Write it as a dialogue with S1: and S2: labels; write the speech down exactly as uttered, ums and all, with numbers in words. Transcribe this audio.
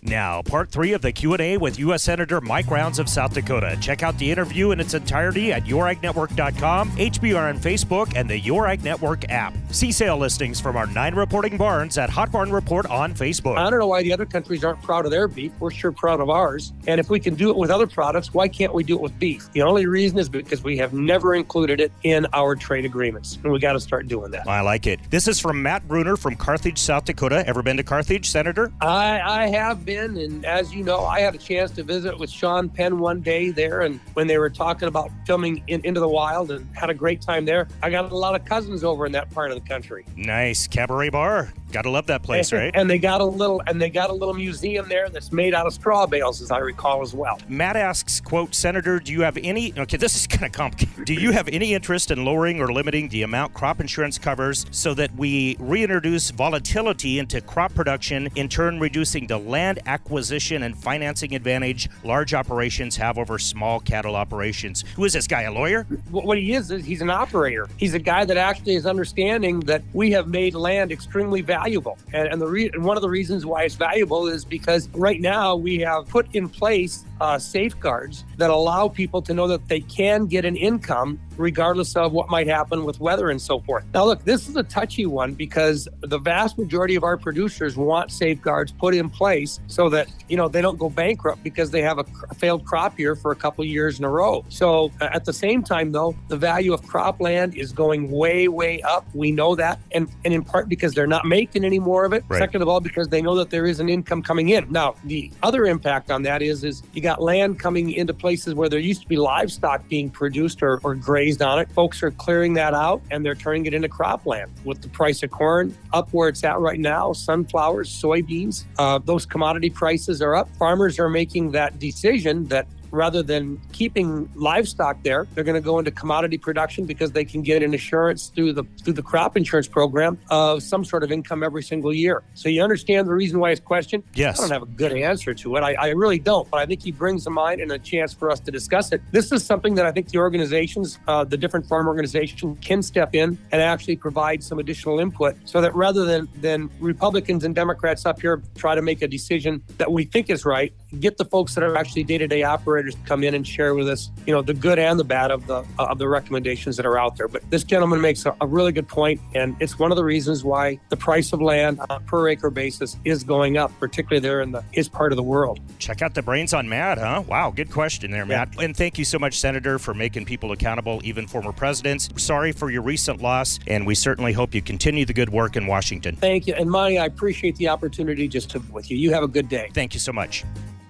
S1: Now, part three of the Q and A with U S Senator Mike Rounds of South Dakota. Check out the interview in its entirety at your ag network dot com, H B R on Facebook, and the Your Ag Network app. See sale listings from our nine reporting barns at Hot Barn Report on Facebook.
S2: I don't know why the other countries aren't proud of their beef. We're sure proud of ours. And if we can do it with other products, why can't we do it with beef? The only reason is because we have never included it in our trade agreements. And we got to start doing that.
S1: I like it. This is from Matt Bruner from Carthage, South Dakota. Ever been to Carthage, Senator?
S2: I, I have been. And as you know, I had a chance to visit with Sean Penn one day there. And when they were talking about filming in, Into the Wild, and had a great time there. I got a lot of cousins over in that part of the country.
S1: Nice. Cabaret bar. Gotta love that place, right?
S2: And they got a little and they got a little museum there that's made out of straw bales, as I recall as well.
S1: Matt asks, quote, Senator, do you have any, okay, this is kind of complicated. Do you have any interest in lowering or limiting the amount crop insurance covers so that we reintroduce volatility into crop production, in turn reducing the land acquisition and financing advantage large operations have over small cattle operations? Who is this guy, a lawyer?
S2: What he is, is he's an operator. He's a guy that actually is understanding that we have made land extremely valuable. And, and, the re- and one of the reasons why it's valuable is because right now we have put in place uh, safeguards that allow people to know that they can get an income regardless of what might happen with weather and so forth. Now, look, this is a touchy one because the vast majority of our producers want safeguards put in place so that, you know, they don't go bankrupt because they have a, a failed crop year for a couple of years in a row. So uh, at the same time, though, the value of cropland is going way, way up. We know that. And, and in part because they're not making any more of it. Right. Second of all, because they know that there is an income coming in. Now, the other impact on that is, is you got land coming into places where there used to be livestock being produced or, or grazed on it. Folks are clearing that out and they're turning it into cropland. With the price of corn up where it's at right now, sunflowers, soybeans, uh, those commodity prices are up. Farmers are making that decision that rather than keeping livestock there, they're going to go into commodity production because they can get an assurance through the through the crop insurance program of some sort of income every single year. So you understand the reason why it's questioned?
S1: Yes.
S2: I don't have a good answer to it. I, I really don't, but I think he brings to mind and a chance for us to discuss it. This is something that I think the organizations, uh, the different farm organizations can step in and actually provide some additional input so that rather than, than Republicans and Democrats up here try to make a decision that we think is right, get the folks that are actually day-to-day operators to come in and share with us, you know, the good and the bad of the uh, of the recommendations that are out there. But this gentleman makes a, a really good point, and it's one of the reasons why the price of land on a per acre basis is going up, particularly there in the his part of the world.
S1: Check out the brains on Matt, huh? Wow, good question there, Matt. Yeah. And thank you so much, Senator, for making people accountable, even former presidents. Sorry for your recent loss, and we certainly hope you continue the good work in Washington.
S2: Thank you. And Monty, I appreciate the opportunity just to be with you. You have a good day.
S1: Thank you so much.